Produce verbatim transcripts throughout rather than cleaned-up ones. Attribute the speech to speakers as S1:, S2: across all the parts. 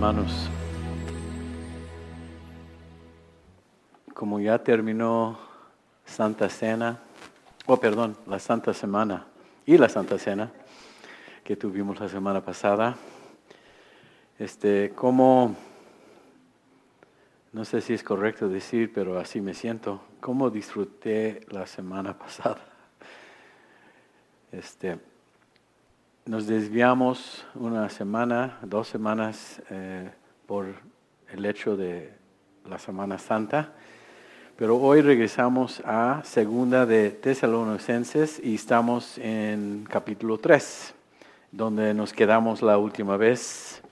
S1: hermanos. Como ya terminó Santa Cena, oh perdón, la Santa Semana y la Santa Cena que tuvimos la semana pasada, este, como, no sé si es correcto decir, pero así me siento, cómo disfruté la semana pasada. Este, nos desviamos una semana, dos semanas eh, por el hecho de la Semana Santa, pero hoy regresamos a Segunda de Tesalonicenses y estamos en capítulo tres, donde nos quedamos la última vez.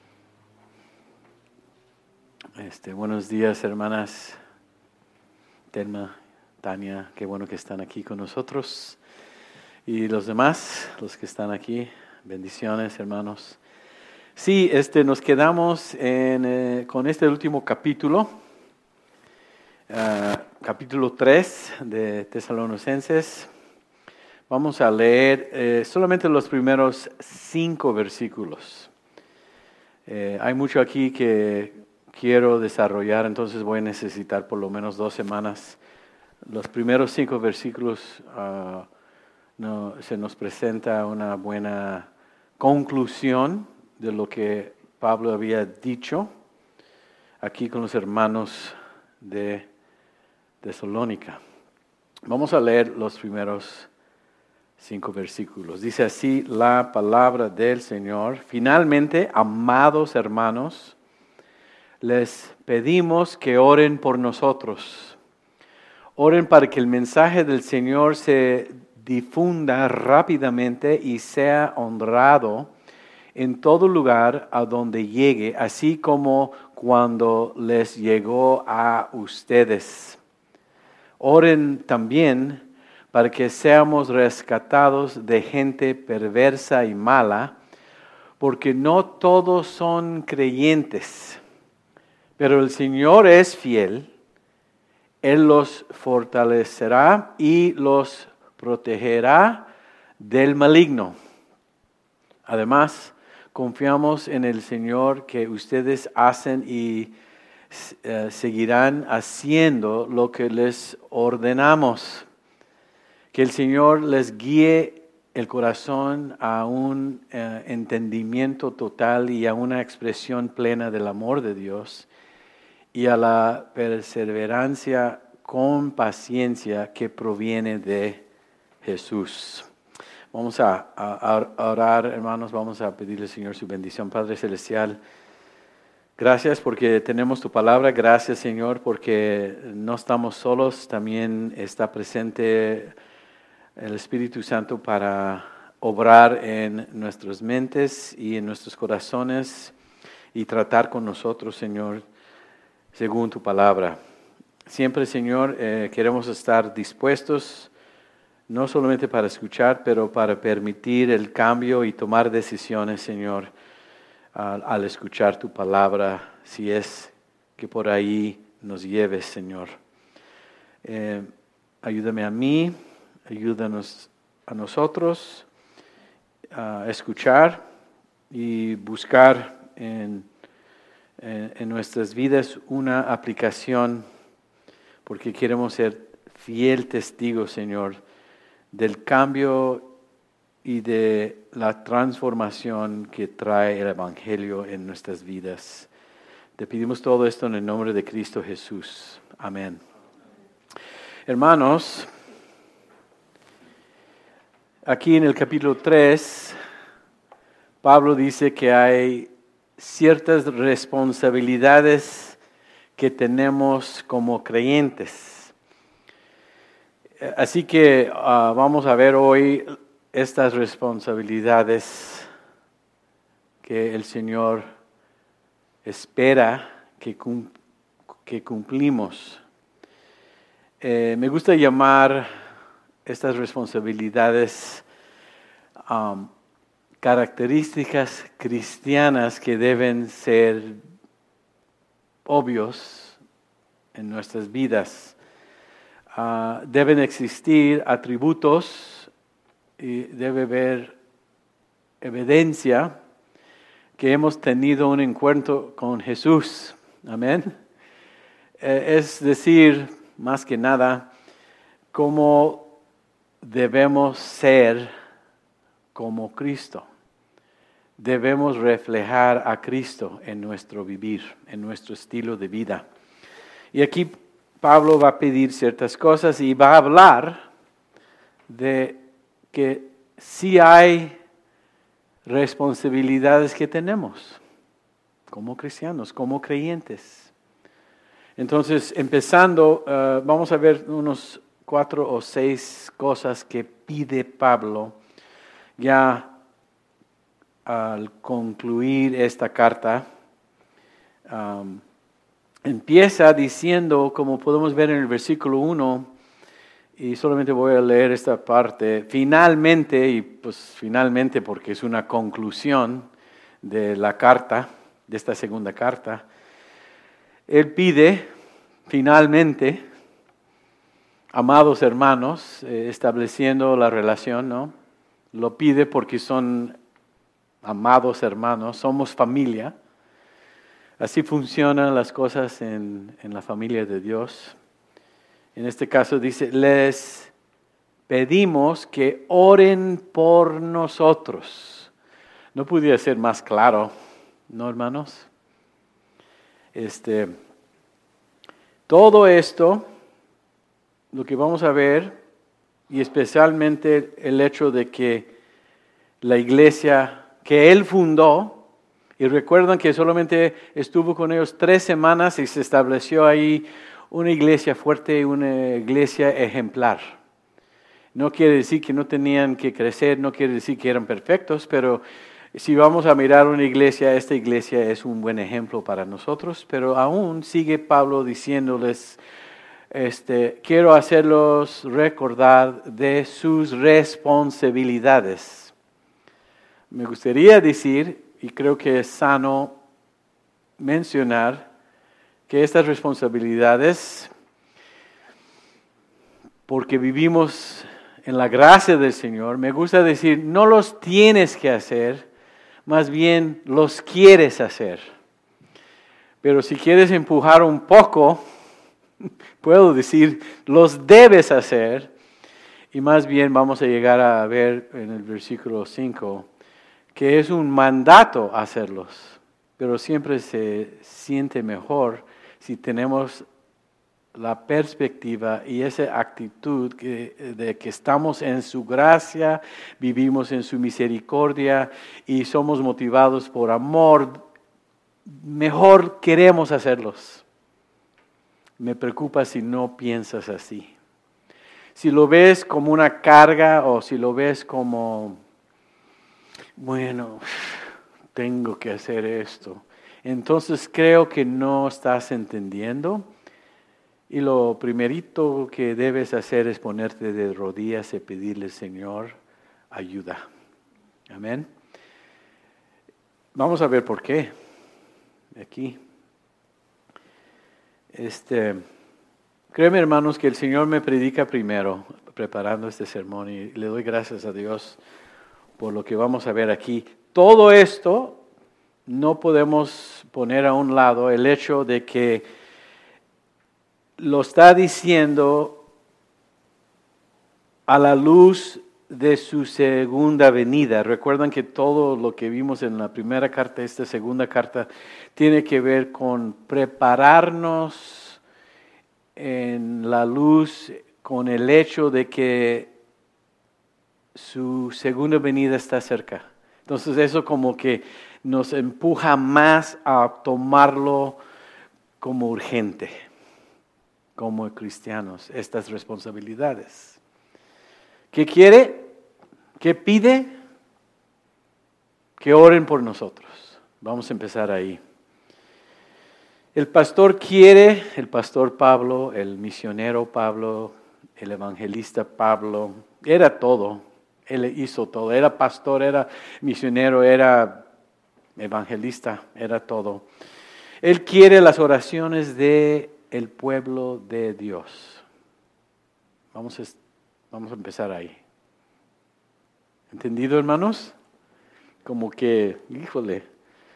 S1: Este, buenos días, hermanas Telma, Tania, qué bueno que están aquí con nosotros. Y los demás, los que están aquí, bendiciones, hermanos. Sí, este, nos quedamos en, eh, con este último capítulo, uh, capítulo tres de Tesalonicenses. Vamos a leer eh, solamente los primeros cinco versículos. Eh, hay mucho aquí que quiero desarrollar, entonces voy a necesitar por lo menos dos semanas. Los primeros cinco versículos uh, no, se nos presenta una buena conclusión de lo que Pablo había dicho aquí con los hermanos de Tesalónica. Vamos a leer los primeros cinco versículos. Dice así la palabra del Señor. Finalmente, amados hermanos, les pedimos que oren por nosotros. Oren para que el mensaje del Señor se difunda rápidamente y sea honrado en todo lugar a donde llegue, así como cuando les llegó a ustedes. Oren también para que seamos rescatados de gente perversa y mala, porque no todos son creyentes, pero el Señor es fiel. Él los fortalecerá y los protegerá del maligno. Además, confiamos en el Señor que ustedes hacen y uh, seguirán haciendo lo que les ordenamos. Que el Señor les guíe el corazón a un uh, entendimiento total y a una expresión plena del amor de Dios y a la perseverancia con paciencia que proviene de Jesús. Vamos a, a, a orar, hermanos, vamos a pedirle al Señor su bendición. Padre Celestial, gracias porque tenemos tu palabra, gracias Señor porque no estamos solos, también está presente el Espíritu Santo para obrar en nuestras mentes y en nuestros corazones y tratar con nosotros, Señor, según tu palabra. Siempre, Señor, eh, queremos estar dispuestos no solamente para escuchar, pero para permitir el cambio y tomar decisiones, Señor, al, al escuchar tu palabra, si es que por ahí nos lleves, Señor. Eh, ayúdame a mí, ayúdanos a nosotros a escuchar y buscar en, en, en nuestras vidas una aplicación, porque queremos ser fiel testigos, Señor, del cambio y de la transformación que trae el Evangelio en nuestras vidas. Te pedimos todo esto en el nombre de Cristo Jesús. Amén. Hermanos, aquí en el capítulo tres, Pablo dice que hay ciertas responsabilidades que tenemos como creyentes. Así que uh, vamos a ver hoy estas responsabilidades que el Señor espera que, cum- que cumplimos. Eh, me gusta llamar estas responsabilidades um, características cristianas que deben ser obvios en nuestras vidas. Uh, deben existir atributos y debe haber evidencia que hemos tenido un encuentro con Jesús. Amén. Eh, es decir, más que nada, cómo debemos ser como Cristo. Debemos reflejar a Cristo en nuestro vivir, en nuestro estilo de vida. Y aquí Pablo va a pedir ciertas cosas y va a hablar de que sí hay responsabilidades que tenemos como cristianos, como creyentes. Entonces, empezando, uh, vamos a ver unos cuatro o seis cosas que pide Pablo ya al concluir esta carta. Um, empieza diciendo, como podemos ver en el versículo uno, y solamente voy a leer esta parte, finalmente, y pues finalmente porque es una conclusión de la carta, de esta segunda carta, él pide, finalmente, amados hermanos, eh, estableciendo la relación, ¿no? Lo pide porque son amados hermanos, somos familia. Así funcionan las cosas en, en la familia de Dios. En este caso dice, les pedimos que oren por nosotros. No pudiera ser más claro, ¿no, hermanos? Este, todo esto, lo que vamos a ver, y especialmente el hecho de que la iglesia que él fundó, y recuerdan que solamente estuvo con ellos tres semanas y se estableció ahí una iglesia fuerte, una iglesia ejemplar. No quiere decir que no tenían que crecer, no quiere decir que eran perfectos, pero si vamos a mirar una iglesia, esta iglesia es un buen ejemplo para nosotros, pero aún sigue Pablo diciéndoles, este, quiero hacerlos recordar de sus responsabilidades. Me gustaría decir, y creo que es sano mencionar, que estas responsabilidades, porque vivimos en la gracia del Señor, me gusta decir, no los tienes que hacer, más bien los quieres hacer. Pero si quieres empujar un poco, puedo decir, los debes hacer, y más bien vamos a llegar a ver en el versículo cinco, que es un mandato hacerlos, pero siempre se siente mejor si tenemos la perspectiva y esa actitud que, de que estamos en su gracia, vivimos en su misericordia y somos motivados por amor, mejor queremos hacerlos. Me preocupa si no piensas así. Si lo ves como una carga o si lo ves como, bueno, tengo que hacer esto, entonces creo que no estás entendiendo. Y lo primerito que debes hacer es ponerte de rodillas y pedirle, Señor, ayuda. Amén. Vamos a ver por qué. Aquí. Este, créeme, hermanos, que el Señor me predica primero, preparando este sermón, y le doy gracias a Dios por lo que vamos a ver aquí. Todo esto no podemos poner a un lado el hecho de que lo está diciendo a la luz de su segunda venida. Recuerdan que todo lo que vimos en la primera carta, esta segunda carta, tiene que ver con prepararnos en la luz con el hecho de que su segunda venida está cerca. Entonces eso como que nos empuja más a tomarlo como urgente, como cristianos, estas responsabilidades. ¿Qué quiere? ¿Qué pide? Que oren por nosotros. Vamos a empezar ahí. El pastor quiere, el pastor Pablo, el misionero Pablo, el evangelista Pablo, era todo. Él hizo todo. Era pastor, era misionero, era evangelista, era todo. Él quiere las oraciones de el pueblo de Dios. Vamos a, vamos a empezar ahí. ¿Entendido, hermanos? Como que, híjole,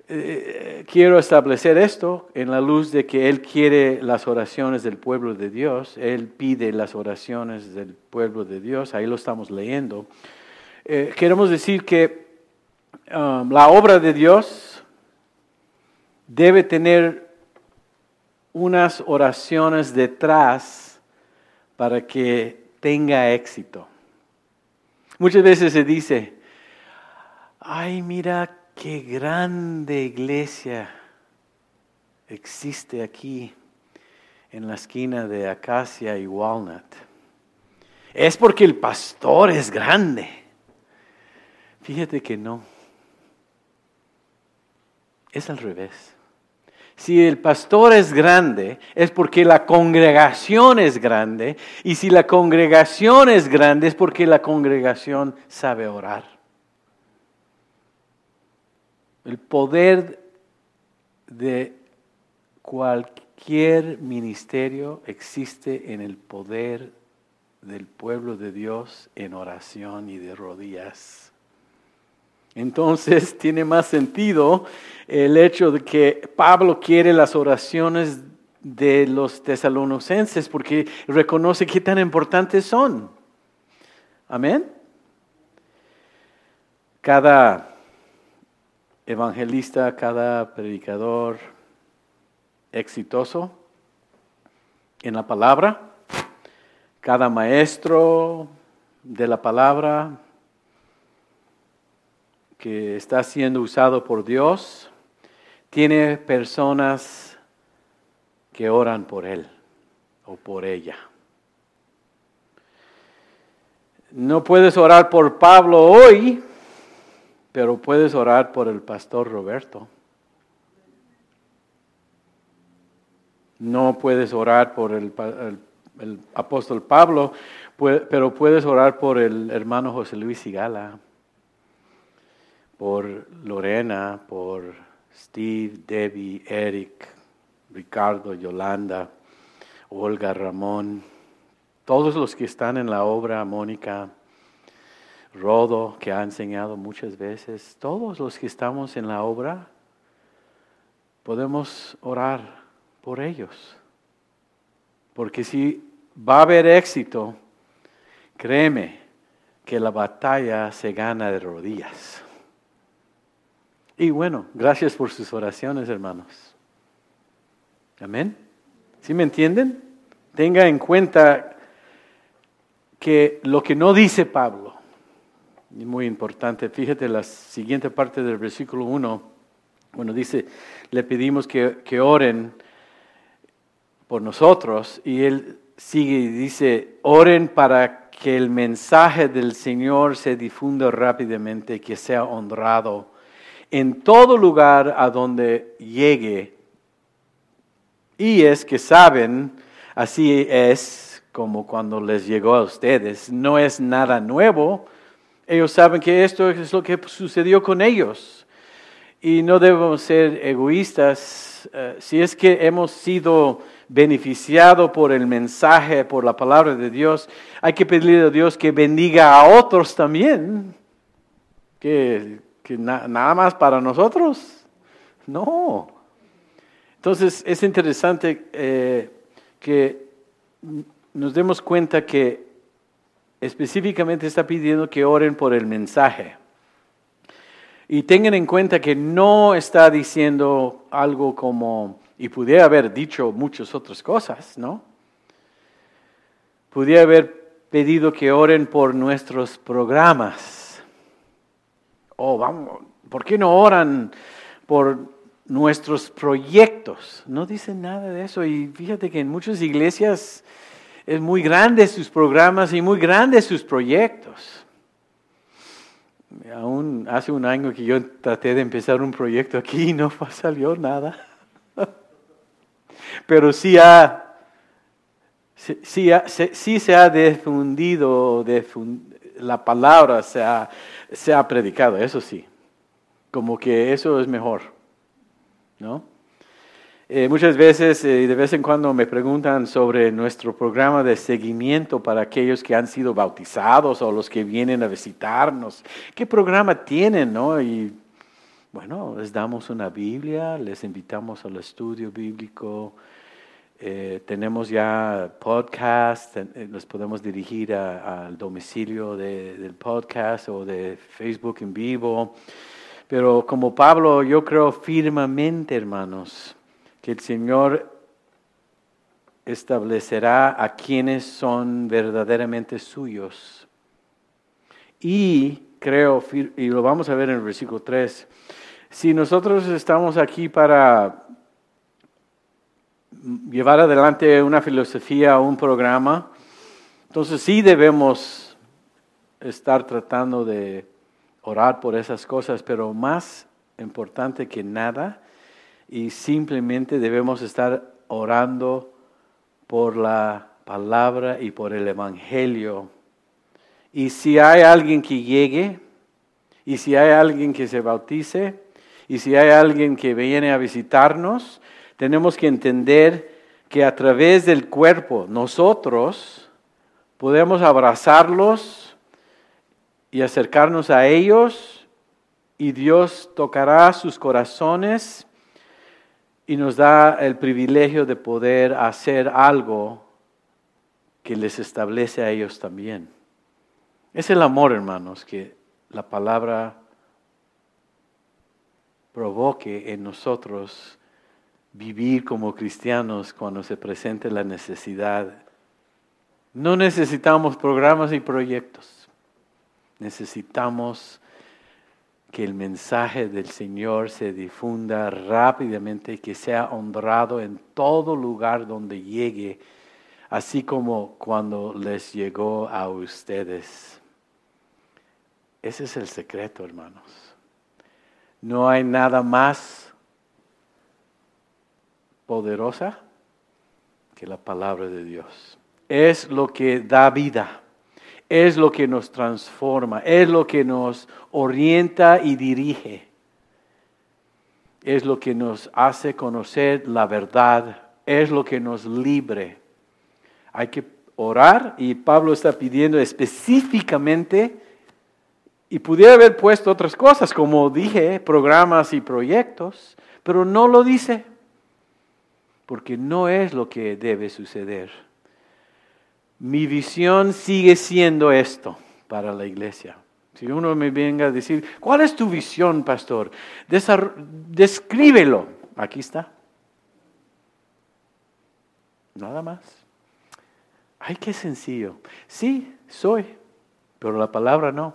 S1: eh, quiero establecer esto en la luz de que Él quiere las oraciones del pueblo de Dios. Él pide las oraciones del pueblo de Dios. Ahí lo estamos leyendo. Eh, queremos decir que um, la obra de Dios debe tener unas oraciones detrás para que tenga éxito. Muchas veces se dice, ay, mira qué grande iglesia existe aquí en la esquina de Acacia y Walnut. Es porque el pastor es grande. Fíjate que no. Es al revés. Si el pastor es grande, es porque la congregación es grande. Y si la congregación es grande, es porque la congregación sabe orar. El poder de cualquier ministerio existe en el poder del pueblo de Dios en oración y de rodillas. Entonces tiene más sentido el hecho de que Pablo quiere las oraciones de los tesalonicenses porque reconoce qué tan importantes son. Amén. Cada evangelista, cada predicador exitoso en la palabra, cada maestro de la palabra que está siendo usado por Dios, tiene personas que oran por él o por ella. No puedes orar por Pablo hoy, pero puedes orar por el pastor Roberto. No puedes orar por el, el, el apóstol Pablo, pero puedes orar por el hermano José Luis Sigala, por Lorena, por Steve, Debbie, Eric, Ricardo, Yolanda, Olga, Ramón, todos los que están en la obra, Mónica, Rodo, que ha enseñado muchas veces, todos los que estamos en la obra, podemos orar por ellos. Porque si va a haber éxito, créeme que la batalla se gana de rodillas. Y bueno, gracias por sus oraciones, hermanos. Amén. ¿Sí me entienden? Tenga en cuenta que lo que no dice Pablo, y muy importante, fíjate la siguiente parte del versículo uno, bueno, dice, le pedimos que, que oren por nosotros, y él sigue y dice, oren para que el mensaje del Señor se difunda rápidamente y que sea honrado en todo lugar a donde llegue. Y es que saben, así es como cuando les llegó a ustedes, no es nada nuevo. Ellos saben que esto es lo que sucedió con ellos. Y no debemos ser egoístas. Uh, si es que hemos sido beneficiados por el mensaje, por la palabra de Dios, hay que pedirle a Dios que bendiga a otros también. Que, que na, nada más para nosotros. No. Entonces es interesante eh, que nos demos cuenta que específicamente está pidiendo que oren por el mensaje. Y tengan en cuenta que no está diciendo algo como, y pudiera haber dicho muchas otras cosas, ¿no? Pudiera haber pedido que oren por nuestros programas. Oh, vamos, ¿por qué no oran por nuestros proyectos? No dicen nada de eso. Y fíjate que en muchas iglesias es muy grande sus programas y muy grandes sus proyectos. Aún hace un año que yo traté de empezar un proyecto aquí y no salió nada. Pero sí, ha, sí, sí, ha, sí se ha difundido, difund, la palabra se ha, se ha predicado, eso sí. Como que eso es mejor, ¿no? Eh, muchas veces y eh, de vez en cuando me preguntan sobre nuestro programa de seguimiento para aquellos que han sido bautizados o los que vienen a visitarnos. ¿Qué programa tienen, no? Y Bueno, les damos una Biblia, les invitamos al estudio bíblico. Eh, tenemos ya podcast, eh, los podemos dirigir a- al domicilio de- del podcast o de Facebook en vivo. Pero como Pablo, yo creo firmemente, hermanos, que el Señor establecerá a quienes son verdaderamente suyos. Y creo, y lo vamos a ver en el versículo tres, si nosotros estamos aquí para llevar adelante una filosofía o un programa, entonces sí debemos estar tratando de orar por esas cosas, pero más importante que nada, y simplemente debemos estar orando por la palabra y por el evangelio. Y si hay alguien que llegue, y si hay alguien que se bautice, y si hay alguien que viene a visitarnos, tenemos que entender que a través del cuerpo nosotros podemos abrazarlos y acercarnos a ellos, y Dios tocará sus corazones y nos da el privilegio de poder hacer algo que les establece a ellos también. Es el amor, hermanos, que la palabra provoque en nosotros vivir como cristianos cuando se presente la necesidad. No necesitamos programas y proyectos. Necesitamos que el mensaje del Señor se difunda rápidamente y que sea honrado en todo lugar donde llegue, así como cuando les llegó a ustedes. Ese es el secreto, hermanos. No hay nada más poderosa que la palabra de Dios. Es lo que da vida, es lo que nos transforma, es lo que nos orienta y dirige, es lo que nos hace conocer la verdad, es lo que nos libre. Hay que orar, y Pablo está pidiendo específicamente, y pudiera haber puesto otras cosas, como dije, programas y proyectos, pero no lo dice, porque no es lo que debe suceder. Mi visión sigue siendo esto para la iglesia. Si uno me venga a decir, ¿cuál es tu visión, pastor? Desar- descríbelo. Aquí está. Nada más. Ay, qué sencillo. Sí, soy, pero la palabra no.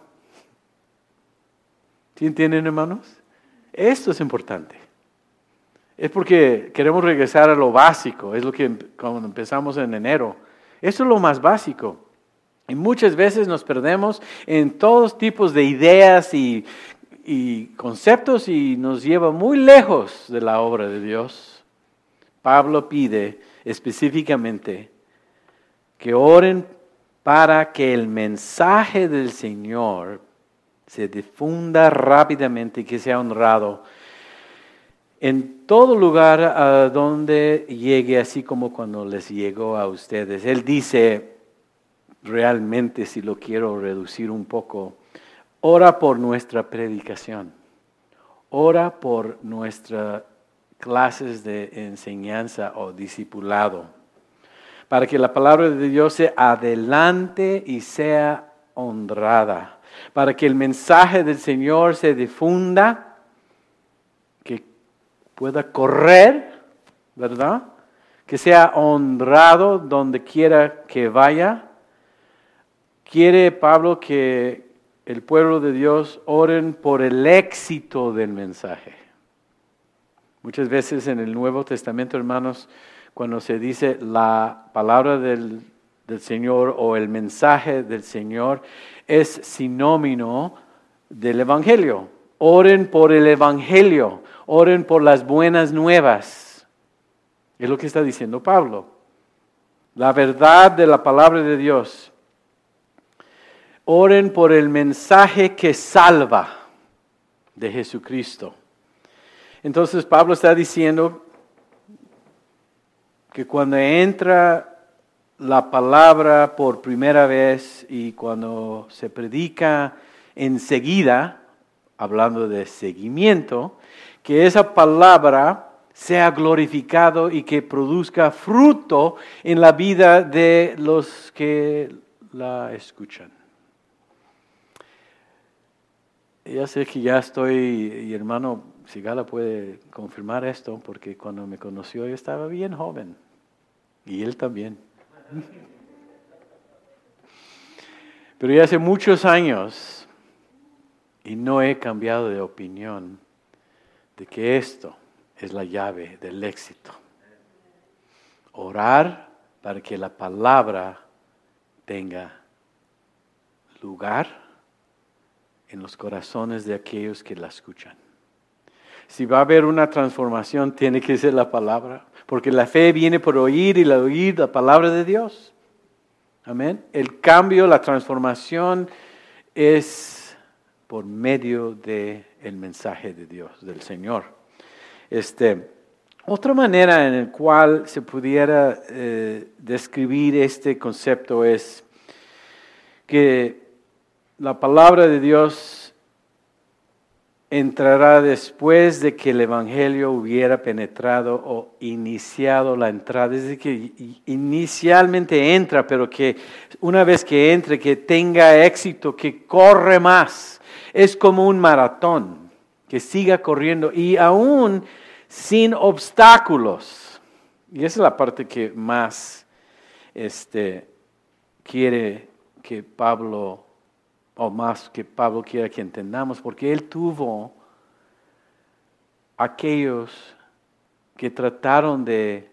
S1: ¿Sí entienden, hermanos? Esto es importante. Es porque queremos regresar a lo básico. Es lo que cuando empezamos en enero. Eso es lo más básico. Y muchas veces nos perdemos en todos tipos de ideas y, y conceptos, y nos lleva muy lejos de la obra de Dios. Pablo pide específicamente que oren para que el mensaje del Señor se difunda rápidamente y que sea honrado en todo lugar a donde llegue, así como cuando les llegó a ustedes. Él dice, realmente, si lo quiero reducir un poco, ora por nuestra predicación, ora por nuestras clases de enseñanza o discipulado, para que la palabra de Dios se adelante y sea honrada, para que el mensaje del Señor se difunda, que pueda correr, ¿verdad? Que sea honrado donde quiera que vaya. Quiere Pablo que el pueblo de Dios oren por el éxito del mensaje. Muchas veces en el Nuevo Testamento, hermanos, cuando se dice la palabra del, del Señor o el mensaje del Señor, es sinónimo del Evangelio. Oren por el Evangelio, oren por las buenas nuevas. Es lo que está diciendo Pablo. La verdad de la palabra de Dios. Oren por el mensaje que salva de Jesucristo. Entonces Pablo está diciendo que cuando entra la palabra por primera vez y cuando se predica enseguida, hablando de seguimiento, que esa palabra sea glorificado y que produzca fruto en la vida de los que la escuchan. Ya sé que ya estoy, y hermano Sigala puede confirmar esto, porque cuando me conoció yo estaba bien joven, y él también. Pero ya hace muchos años, y no he cambiado de opinión, de que esto es la llave del éxito. Orar para que la palabra tenga lugar en los corazones de aquellos que la escuchan. Si va a haber una transformación, tiene que ser la palabra, porque la fe viene por oír y la oír la palabra de Dios. Amén. El cambio, la transformación es por medio del mensaje de Dios, del Señor. Este, otra manera en la cual se pudiera eh, describir este concepto es que la palabra de Dios entrará después de que el Evangelio hubiera penetrado o iniciado la entrada. Es decir, que inicialmente entra, pero que una vez que entre, que tenga éxito, que corre más. Es como un maratón, que siga corriendo y aún sin obstáculos. Y esa es la parte que más este, quiere que Pablo o más que Pablo quiera que entendamos, porque él tuvo aquellos que trataron de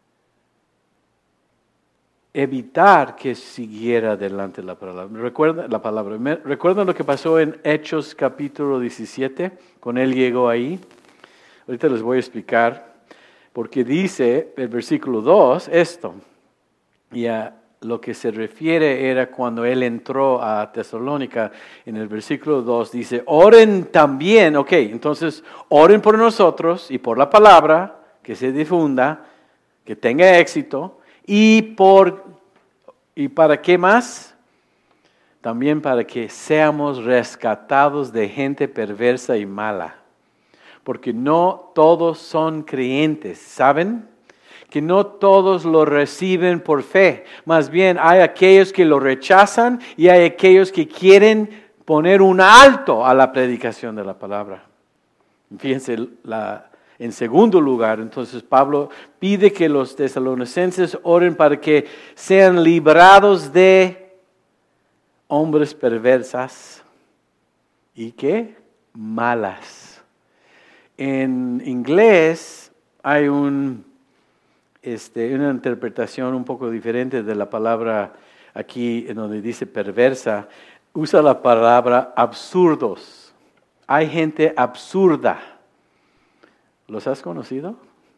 S1: evitar que siguiera adelante la palabra. ¿Recuerda la palabra? ¿Recuerdan lo que pasó en Hechos capítulo diecisiete? Con él llegó ahí. Ahorita les voy a explicar, porque dice el versículo dos esto, y a lo que se refiere era cuando él entró a Tesalónica, en el versículo dos dice, oren también, ok, entonces oren por nosotros y por la palabra, que se difunda, que tenga éxito, y por, ¿y para qué más? También para que seamos rescatados de gente perversa y mala, porque no todos son creyentes, ¿saben? Que no todos lo reciben por fe. Más bien hay aquellos que lo rechazan y hay aquellos que quieren poner un alto a la predicación de la palabra. Fíjense, la, en segundo lugar, entonces Pablo pide que los tesalonicenses oren para que sean librados de hombres perversas y ¿qué? Malas. En inglés hay un... Este, una interpretación un poco diferente de la palabra aquí, en donde dice perversa, usa la palabra absurdos. Hay gente absurda. ¿Los has conocido?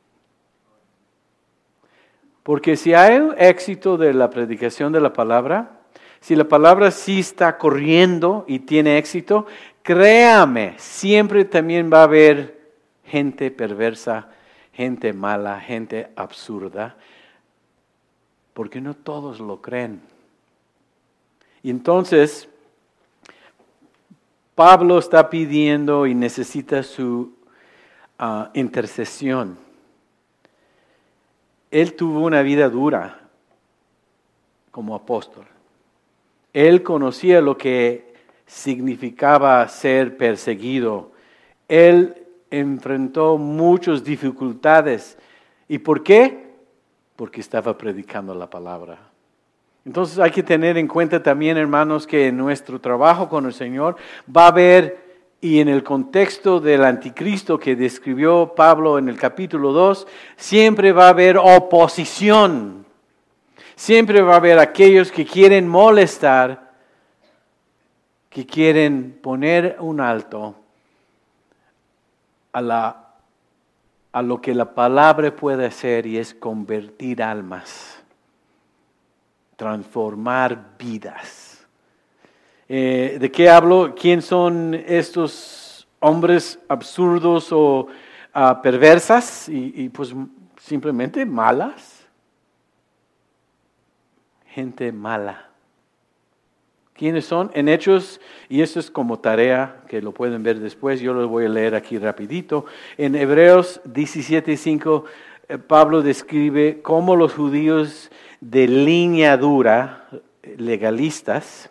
S1: Porque si hay un éxito de la predicación de la palabra, si la palabra sí está corriendo y tiene éxito, créame, siempre también va a haber gente perversa, gente mala, gente absurda, porque no todos lo creen. Y entonces, Pablo está pidiendo y necesita su uh, intercesión. Él tuvo una vida dura como apóstol. Él conocía lo que significaba ser perseguido. Él enfrentó muchas dificultades. ¿Y por qué? Porque estaba predicando la palabra. Entonces hay que tener en cuenta también, hermanos, que en nuestro trabajo con el Señor va a haber, y en el contexto del anticristo que describió Pablo en el capítulo dos, siempre va a haber oposición. Siempre va a haber aquellos que quieren molestar, que quieren poner un alto A, la, a lo que la palabra puede hacer, y es convertir almas, transformar vidas. Eh, ¿De qué hablo? ¿Quién son estos hombres absurdos o uh, perversas? Y, y pues simplemente malas. Gente mala. ¿Quiénes son? En Hechos, y esto es como tarea que lo pueden ver después, yo lo voy a leer aquí rapidito. En Hebreos diecisiete cinco, eh, Pablo describe cómo los judíos de línea dura, legalistas,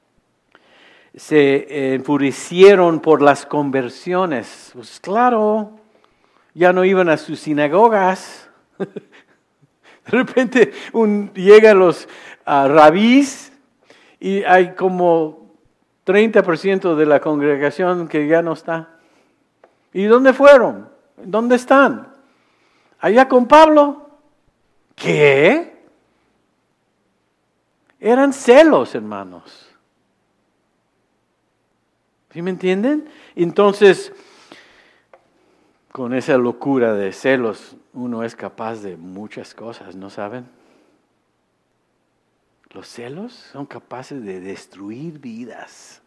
S1: se enfurecieron por las conversiones. Pues claro, ya no iban a sus sinagogas. De repente un, llegan los uh, rabís y hay como treinta por ciento de la congregación que ya no está. ¿Y dónde fueron? ¿Dónde están? Allá con Pablo. ¿Qué? Eran celos, hermanos. ¿Sí me entienden? Entonces, con esa locura de celos, uno es capaz de muchas cosas, ¿no saben? Los celos son capaces de destruir vidas.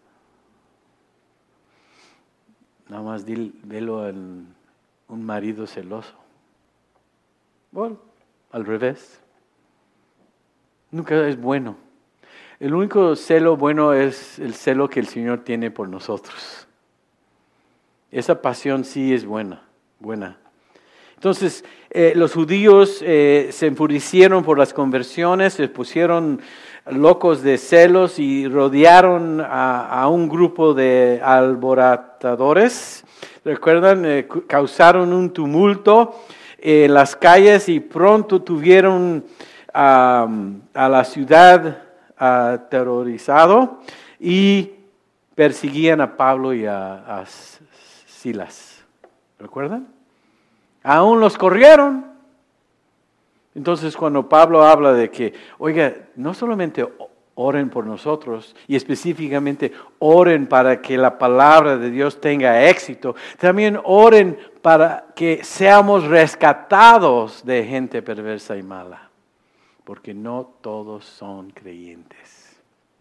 S1: Nada más dile, velo en un marido celoso. Bueno, al revés. Nunca es bueno. El único celo bueno es el celo que el Señor tiene por nosotros. Esa pasión sí es buena, buena. Entonces, eh, los judíos eh, se enfurecieron por las conversiones, se pusieron locos de celos y rodearon a, a un grupo de alborotadores. ¿Recuerdan? Eh, causaron un tumulto en las calles y pronto tuvieron um, a la ciudad aterrorizado y perseguían a Pablo y a, a Silas. ¿Recuerdan? Aún los corrieron. Entonces cuando Pablo habla de que, oiga, no solamente oren por nosotros y específicamente oren para que la palabra de Dios tenga éxito, también oren para que seamos rescatados de gente perversa y mala, porque no todos son creyentes.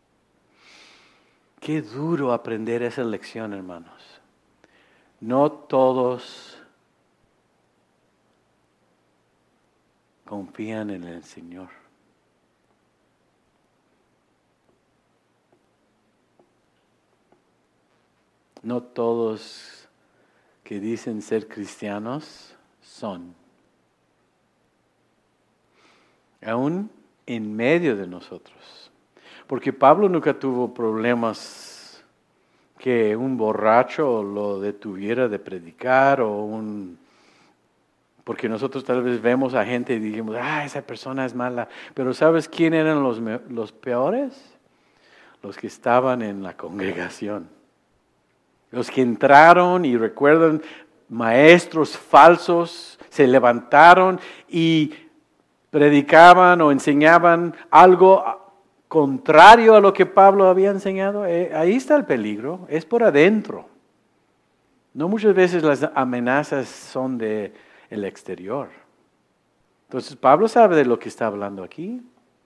S1: Qué duro aprender esa lección, hermanos. No todos confían en el Señor. No todos que dicen ser cristianos son. Aún en medio de nosotros. Porque Pablo nunca tuvo problemas que un borracho lo detuviera de predicar o un... Porque nosotros tal vez vemos a gente y digamos, ah, esa persona es mala. Pero ¿sabes quién eran los, los peores? Los que estaban en la congregación. Los que entraron y recuerdan, maestros falsos se levantaron y predicaban o enseñaban algo contrario a lo que Pablo había enseñado. Eh, ahí está el peligro, es por adentro. No muchas veces las amenazas son de el exterior. Entonces Pablo sabe de lo que está hablando aquí.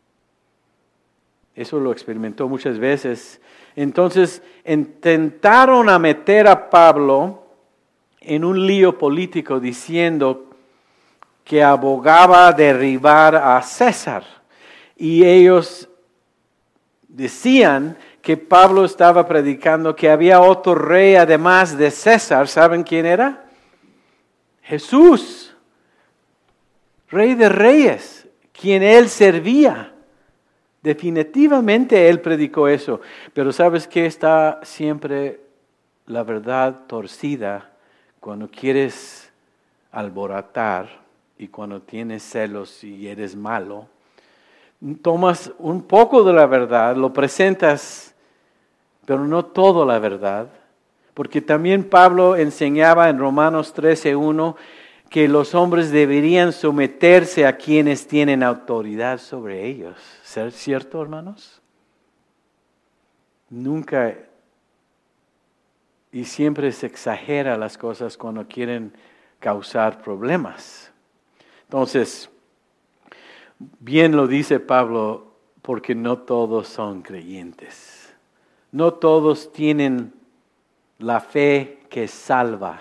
S1: Eso lo experimentó muchas veces. Entonces intentaron a meter a Pablo en un lío político diciendo que abogaba derribar a César. Y ellos decían que Pablo estaba predicando que había otro rey además de César. ¿Saben quién era? Jesús, Rey de Reyes, quien él servía. Definitivamente él predicó eso. Pero ¿sabes qué? Está siempre la verdad torcida cuando quieres alborotar y cuando tienes celos y eres malo. Tomas un poco de la verdad, lo presentas, pero no toda la verdad. Porque también Pablo enseñaba en Romanos trece uno que los hombres deberían someterse a quienes tienen autoridad sobre ellos. ¿Es cierto, hermanos? Nunca y siempre se exagera las cosas cuando quieren causar problemas. Entonces, bien lo dice Pablo, porque no todos son creyentes. No todos tienen la fe que salva.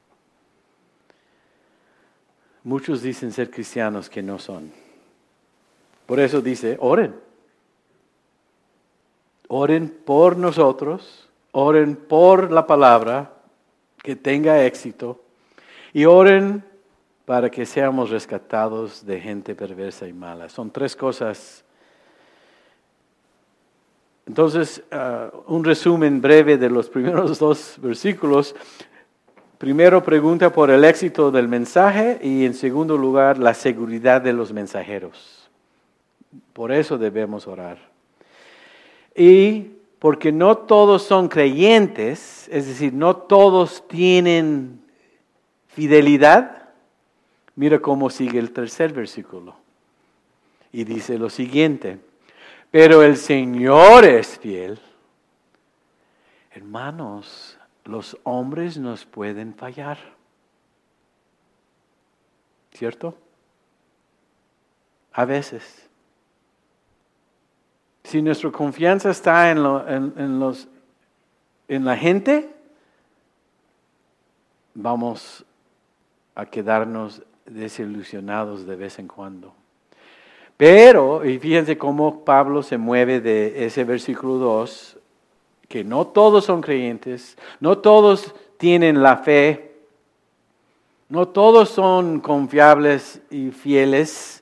S1: Muchos dicen ser cristianos que no son. Por eso dice, oren. Oren por nosotros, oren por la palabra, que tenga éxito, y oren para que seamos rescatados de gente perversa y mala. Son tres cosas. Entonces, uh, un resumen breve de los primeros dos versículos. Primero pregunta por el éxito del mensaje y en segundo lugar la seguridad de los mensajeros. Por eso debemos orar. Y porque no todos son creyentes, es decir, no todos tienen fidelidad. Mira cómo sigue el tercer versículo. Y dice lo siguiente: pero el Señor es fiel. Hermanos, los hombres nos pueden fallar, ¿cierto? A veces. Si nuestra confianza está en, lo, en, en, los, en la gente, vamos a quedarnos desilusionados de vez en cuando. Pero, y fíjense cómo Pablo se mueve de ese versículo dos, que no todos son creyentes, no todos tienen la fe, no todos son confiables y fieles,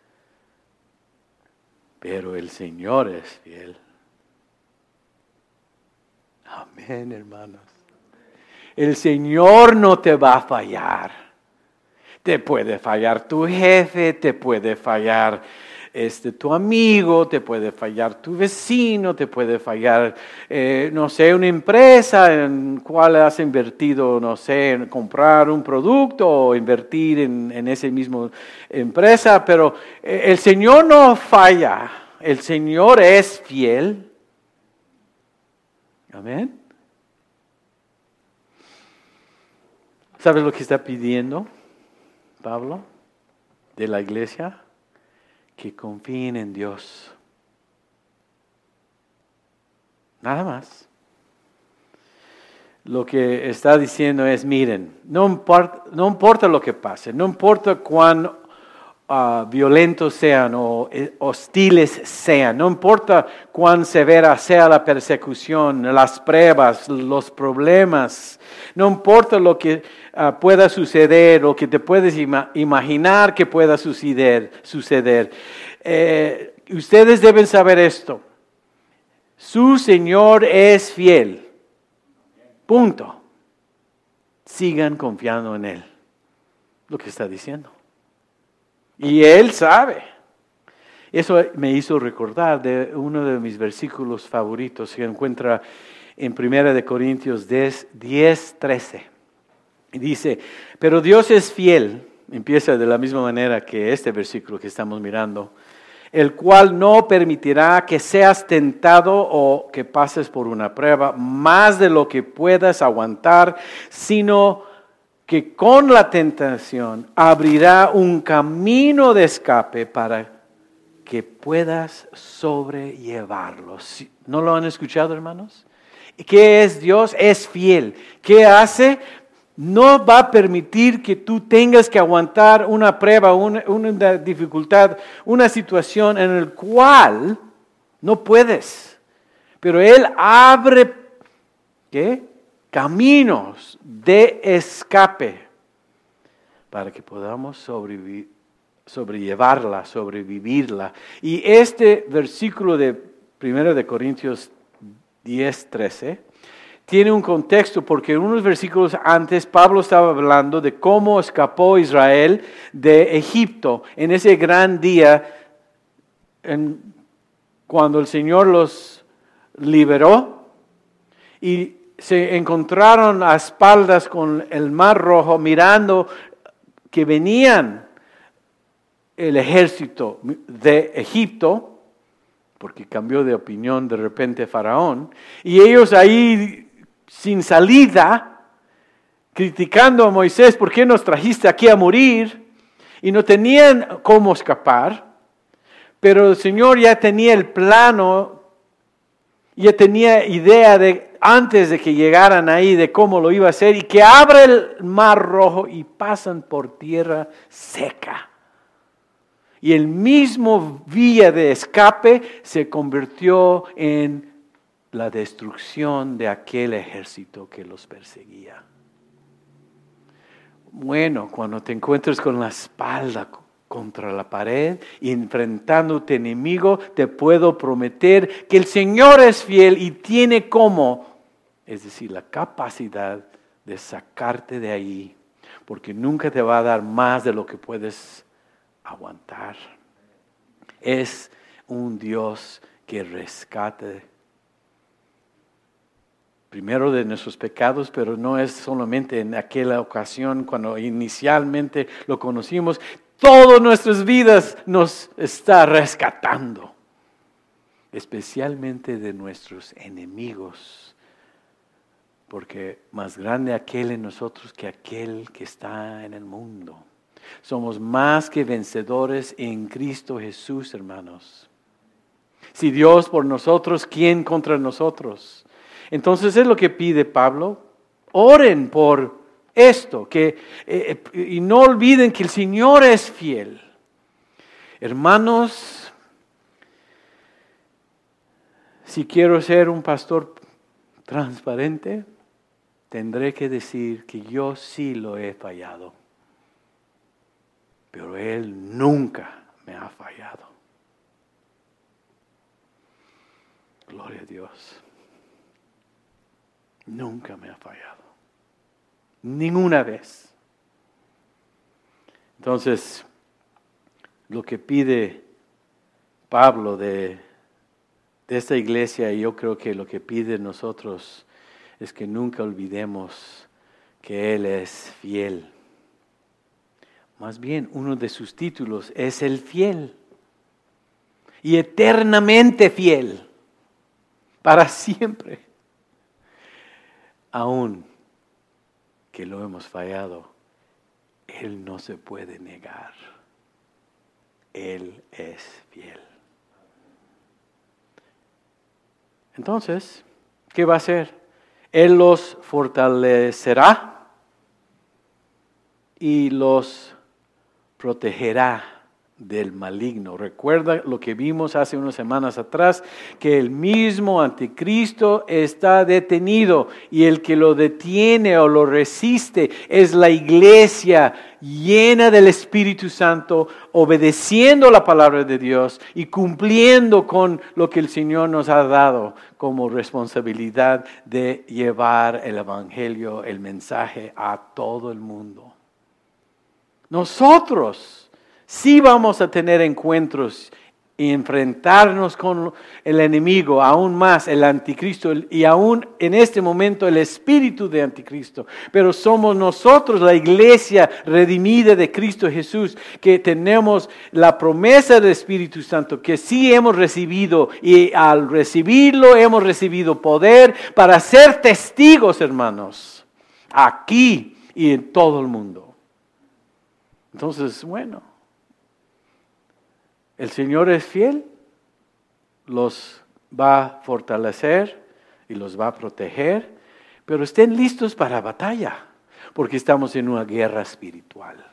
S1: pero el Señor es fiel. Amén, hermanos. El Señor no te va a fallar. Te puede fallar tu jefe, te puede fallar este, tu amigo, te puede fallar tu vecino, te puede fallar, eh, no sé, una empresa en cual has invertido, no sé, en comprar un producto o invertir en, en esa misma empresa, pero eh, el Señor no falla, el Señor es fiel. Amén. ¿Sabes lo que está pidiendo Pablo de la iglesia? Que confíen en Dios. Nada más. Lo que está diciendo es, miren, no importa, no importa lo que pase, no importa cuán uh, violentos sean o eh, hostiles sean, no importa cuán severa sea la persecución, las pruebas, los problemas, no importa lo que uh, pueda suceder o que te puedes ima- imaginar que pueda suceder, suceder. Eh, ustedes deben saber esto. Su Señor es fiel. Punto. Sigan confiando en Él. Lo que está diciendo. Y Él sabe. Eso me hizo recordar de uno de mis versículos favoritos que encuentra en primera de Corintios diez, trece. Y dice, pero Dios es fiel, empieza de la misma manera que este versículo que estamos mirando, el cual no permitirá que seas tentado o que pases por una prueba más de lo que puedas aguantar, sino que con la tentación abrirá un camino de escape para que puedas sobrellevarlo. ¿No lo han escuchado, hermanos? ¿Qué es Dios? Es fiel. ¿Qué hace? No va a permitir que tú tengas que aguantar una prueba, una, una dificultad, una situación en la cual no puedes. Pero Él abre, ¿qué? Caminos de escape para que podamos sobrevivir, sobrellevarla, sobrevivirla. Y este versículo de primera de Corintios diez, trece, tiene un contexto porque en unos versículos antes Pablo estaba hablando de cómo escapó Israel de Egipto en ese gran día en, cuando el Señor los liberó y se encontraron a espaldas con el Mar Rojo mirando que venían el ejército de Egipto, porque cambió de opinión de repente Faraón, y ellos ahí sin salida, criticando a Moisés, ¿por qué nos trajiste aquí a morir? Y no tenían cómo escapar, pero el Señor ya tenía el plano, ya tenía idea de antes de que llegaran ahí de cómo lo iba a hacer, y que abre el Mar Rojo y pasan por tierra seca. Y el mismo vía de escape se convirtió en la destrucción de aquel ejército que los perseguía. Bueno, cuando te encuentres con la espalda contra la pared y enfrentando a tu enemigo, te puedo prometer que el Señor es fiel y tiene cómo, es decir, la capacidad de sacarte de ahí, porque nunca te va a dar más de lo que puedes aguantar. Es un Dios que rescate primero de nuestros pecados, pero no es solamente en aquella ocasión cuando inicialmente lo conocimos. Todas nuestras vidas nos está rescatando, especialmente de nuestros enemigos, porque más grande aquel en nosotros que aquel que está en el mundo. Somos más que vencedores en Cristo Jesús, hermanos. Si Dios por nosotros, ¿quién contra nosotros? Entonces es lo que pide Pablo. Oren por esto, que, eh, y no olviden que el Señor es fiel. Hermanos, si quiero ser un pastor transparente, tendré que decir que yo sí lo he fallado. Pero Él nunca me ha fallado. Gloria a Dios. Nunca me ha fallado. Ninguna vez. Entonces, lo que pide Pablo de, de esta iglesia, y yo creo que lo que pide nosotros, es que nunca olvidemos que Él es fiel. Más bien, uno de sus títulos es el fiel. Y eternamente fiel. Para siempre. Aún que lo hemos fallado, Él no se puede negar. Él es fiel. Entonces, ¿qué va a hacer? Él los fortalecerá y los protegerá del maligno. Recuerda lo que vimos hace unas semanas atrás, que el mismo anticristo está detenido y el que lo detiene o lo resiste es la iglesia llena del Espíritu Santo, obedeciendo la palabra de Dios y cumpliendo con lo que el Señor nos ha dado como responsabilidad de llevar el evangelio, el mensaje a todo el mundo. Nosotros sí vamos a tener encuentros y enfrentarnos con el enemigo, aún más el anticristo y aún en este momento el espíritu de anticristo. Pero somos nosotros, la iglesia redimida de Cristo Jesús, que tenemos la promesa del Espíritu Santo, que sí hemos recibido y al recibirlo hemos recibido poder para ser testigos, hermanos, aquí y en todo el mundo. Entonces, bueno, el Señor es fiel, los va a fortalecer y los va a proteger, pero estén listos para batalla, porque estamos en una guerra espiritual.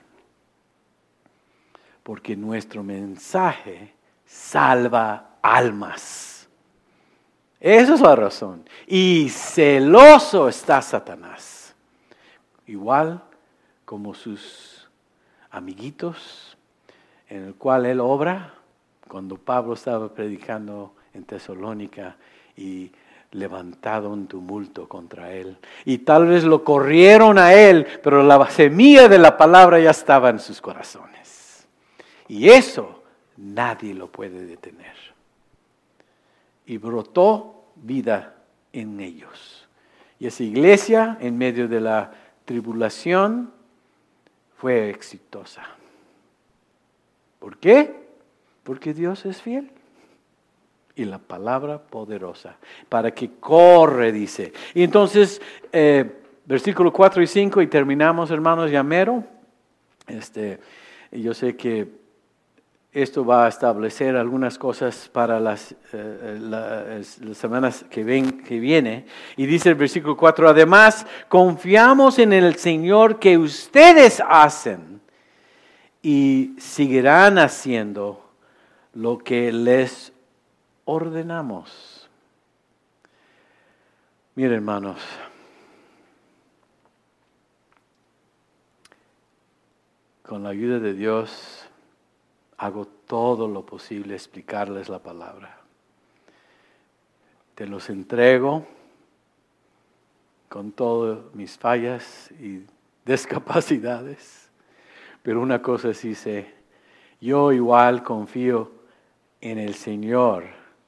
S1: Porque nuestro mensaje salva almas. Esa es la razón. Y celoso está Satanás, igual como sus amiguitos, en el cual él obra. Cuando Pablo estaba predicando en Tesalónica y levantado un tumulto contra él. Y tal vez lo corrieron a él, pero la semilla de la palabra ya estaba en sus corazones. Y eso nadie lo puede detener. Y brotó vida en ellos. Y esa iglesia, en medio de la tribulación, fue exitosa. ¿Por qué? Porque Dios es fiel. Y la palabra poderosa. Para que corre, dice. Y entonces, eh, versículo cuatro y cinco, y terminamos, hermanos, ya mero. Este, yo sé que esto va a establecer algunas cosas para las, eh, las, las semanas que, ven, que viene. Y dice el versículo cuatro, además, confiamos en el Señor que ustedes hacen y seguirán haciendo lo que les ordenamos. Miren, hermanos, con la ayuda de Dios hago todo lo posible explicarles la palabra. Te los entrego con todas mis fallas y discapacidades, pero una cosa sí sé, yo igual confío en el Señor,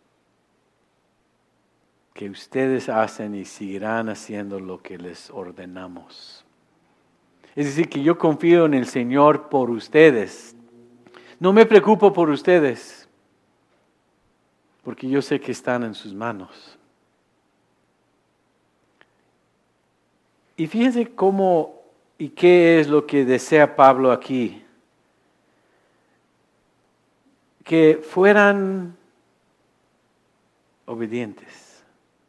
S1: que ustedes hacen y seguirán haciendo lo que les ordenamos. Es decir, que yo confío en el Señor por ustedes. No me preocupo por ustedes, porque yo sé que están en sus manos. Y fíjense cómo y qué es lo que desea Pablo aquí. Que fueran obedientes,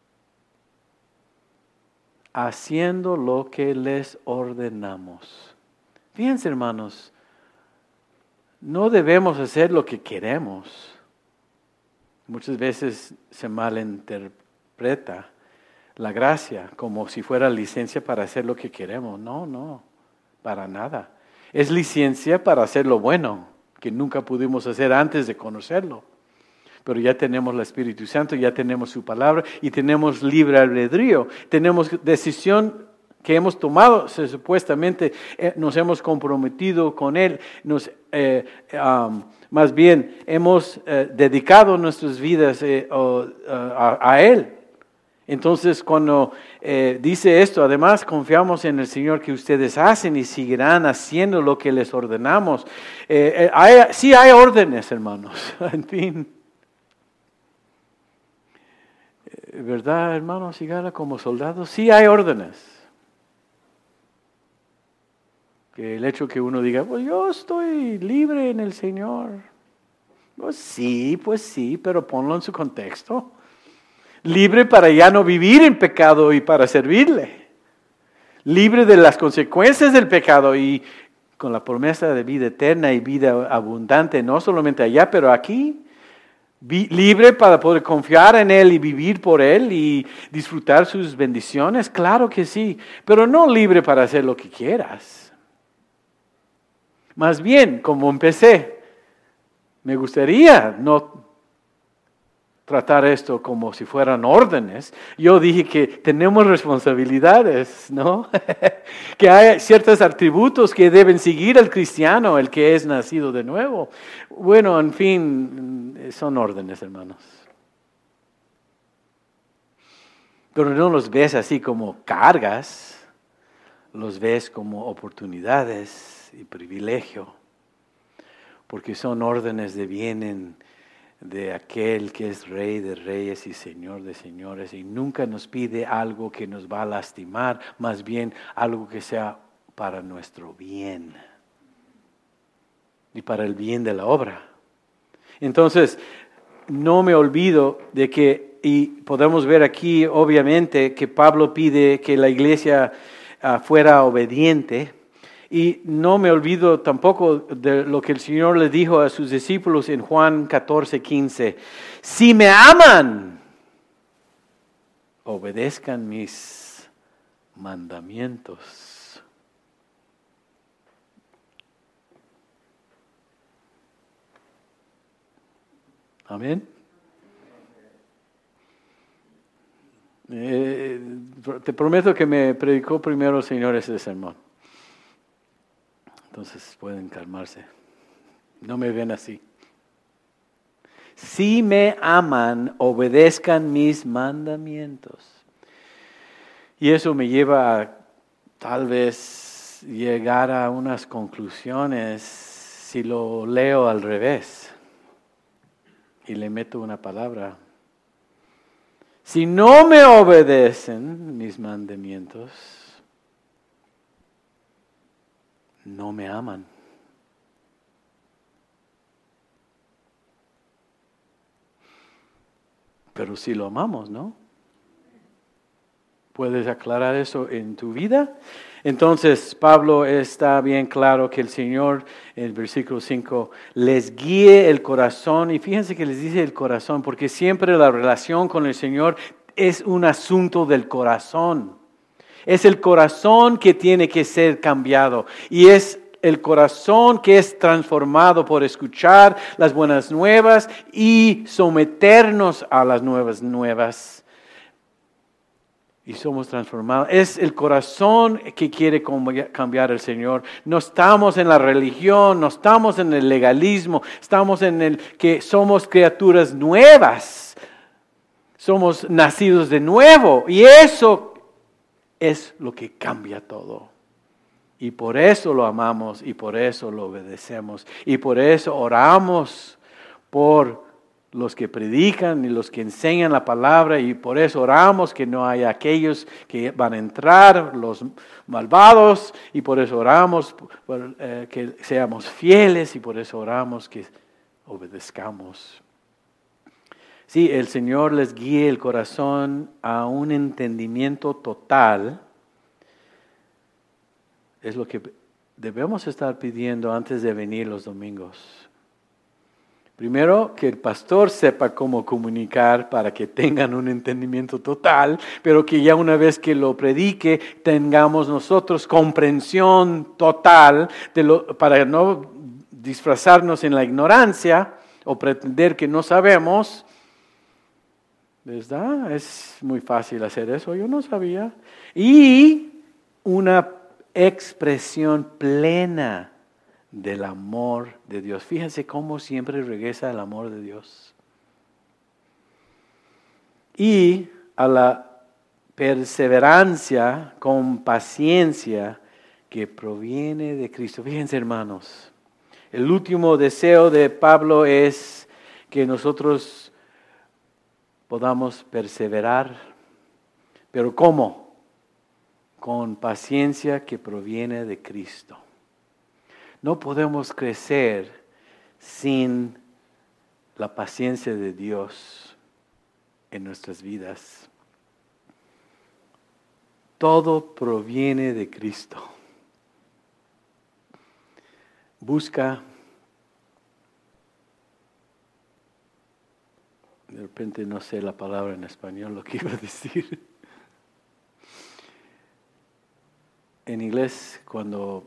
S1: haciendo lo que les ordenamos. Fíjense, hermanos, no debemos hacer lo que queremos. Muchas veces se malinterpreta la gracia como si fuera licencia para hacer lo que queremos. No, no, para nada. Es licencia para hacer lo bueno, que nunca pudimos hacer antes de conocerlo. Pero ya tenemos el Espíritu Santo, ya tenemos su palabra y tenemos libre albedrío. Tenemos decisión que hemos tomado, supuestamente eh, nos hemos comprometido con Él. Nos, eh, um, más bien, hemos eh, dedicado nuestras vidas eh, oh, a, a Él. Entonces, cuando eh, dice esto, además confiamos en el Señor que ustedes hacen y seguirán haciendo lo que les ordenamos. Eh, eh, hay, sí hay órdenes, hermanos, en fin. Eh, ¿Verdad, hermanos? Sigara como soldados, sí hay órdenes. Que el hecho que uno diga, pues yo estoy libre en el Señor. Pues sí, pues sí, pero ponlo en su contexto. Libre para ya no vivir en pecado y para servirle. Libre de las consecuencias del pecado y con la promesa de vida eterna y vida abundante, no solamente allá, pero aquí. Libre para poder confiar en Él y vivir por Él y disfrutar sus bendiciones, claro que sí, pero no libre para hacer lo que quieras. Más bien, como empecé, me gustaría no tratar esto como si fueran órdenes. Yo dije que tenemos responsabilidades, ¿no? Que hay ciertos atributos que deben seguir al cristiano, el que es nacido de nuevo. Bueno, en fin, son órdenes, hermanos. Pero no los ves así como cargas, los ves como oportunidades y privilegio, porque son órdenes de bien de aquel que es Rey de reyes y Señor de señores, y nunca nos pide algo que nos va a lastimar, más bien algo que sea para nuestro bien y para el bien de la obra. Entonces, no me olvido de que, y podemos ver aquí obviamente que Pablo pide que la iglesia uh, fuera obediente. Y no me olvido tampoco de lo que el Señor le dijo a sus discípulos en Juan catorce, quince. Si me aman, obedezcan mis mandamientos. Amén. Eh, te prometo que me predicó primero el Señor ese sermón. Entonces pueden calmarse. No me ven así. Si me aman, obedezcan mis mandamientos. Y eso me lleva a tal vez llegar a unas conclusiones si lo leo al revés y le meto una palabra. Si no me obedecen mis mandamientos, no me aman. Pero si lo amamos, ¿no? ¿Puedes aclarar eso en tu vida? Entonces, Pablo está bien claro que el Señor, en el versículo cinco, les guíe el corazón. Y fíjense que les dice el corazón, porque siempre la relación con el Señor es un asunto del corazón. Es el corazón que tiene que ser cambiado y es el corazón que es transformado por escuchar las buenas nuevas y someternos a las nuevas nuevas. Y somos transformados. Es el corazón que quiere cambiar el Señor. No estamos en la religión, no estamos en el legalismo, estamos en el que somos criaturas nuevas. Somos nacidos de nuevo y eso es lo que cambia todo. Y por eso lo amamos y por eso lo obedecemos. Y por eso oramos por los que predican y los que enseñan la palabra. Y por eso oramos que no haya aquellos que van a entrar, los malvados. Y por eso oramos por, eh, que seamos fieles y por eso oramos que obedezcamos. Sí, el Señor les guíe el corazón a un entendimiento total. Es lo que debemos estar pidiendo antes de venir los domingos. Primero, que el pastor sepa cómo comunicar para que tengan un entendimiento total, pero que ya una vez que lo predique, tengamos nosotros comprensión total de lo, para no disfrazarnos en la ignorancia o pretender que no sabemos. ¿Verdad? Es muy fácil hacer eso, yo no sabía. Y una expresión plena del amor de Dios. Fíjense cómo siempre regresa el amor de Dios. Y a la perseverancia con paciencia que proviene de Cristo. Fíjense, hermanos, el último deseo de Pablo es que nosotros podamos perseverar. ¿Pero cómo? Con paciencia que proviene de Cristo. No podemos crecer sin la paciencia de Dios en nuestras vidas. Todo proviene de Cristo. Busca. De repente no sé la palabra en español, lo que iba a decir. En inglés, cuando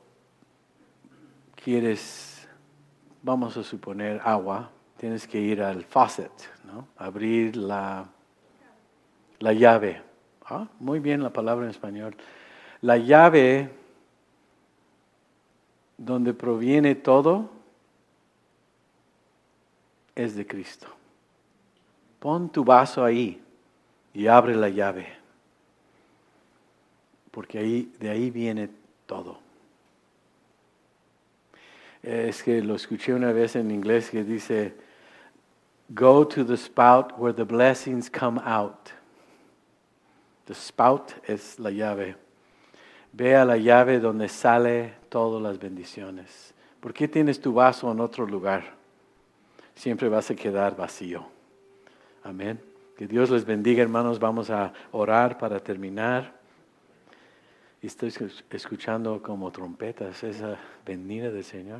S1: quieres, vamos a suponer, agua, tienes que ir al faucet, ¿no? Abrir la, la llave. Ah, muy bien la palabra en español. La llave donde proviene todo es de Cristo. Pon tu vaso ahí y abre la llave, porque ahí, de ahí viene todo. Es que lo escuché una vez en inglés que dice, go to the spout where the blessings come out. The spout es la llave. Ve a la llave donde sale todas las bendiciones. ¿Por qué tienes tu vaso en otro lugar? Siempre vas a quedar vacío. Amén. Que Dios les bendiga, hermanos. Vamos a orar para terminar. Y estoy escuchando como trompetas esa venida del Señor.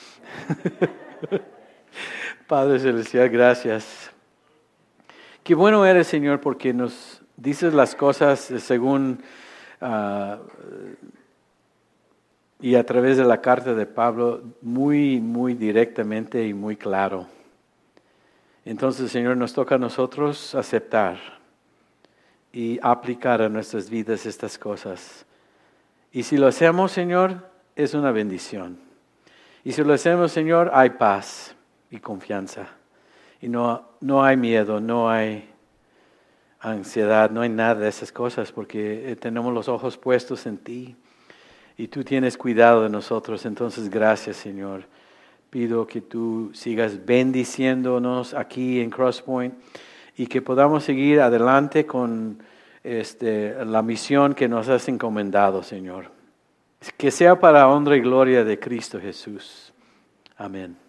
S1: Padre Celestial, gracias. Qué bueno eres, Señor, porque nos dices las cosas según uh, y a través de la carta de Pablo muy, muy directamente y muy claro. Entonces, Señor, nos toca a nosotros aceptar y aplicar a nuestras vidas estas cosas. Y si lo hacemos, Señor, es una bendición. Y si lo hacemos, Señor, hay paz y confianza. Y no, no hay miedo, no hay ansiedad, no hay nada de esas cosas, porque tenemos los ojos puestos en ti. Y tú tienes cuidado de nosotros. Entonces, gracias, Señor. Pido que tú sigas bendiciéndonos aquí en Crosspoint y que podamos seguir adelante con este, la misión que nos has encomendado, Señor. Que sea para honra y gloria de Cristo Jesús. Amén.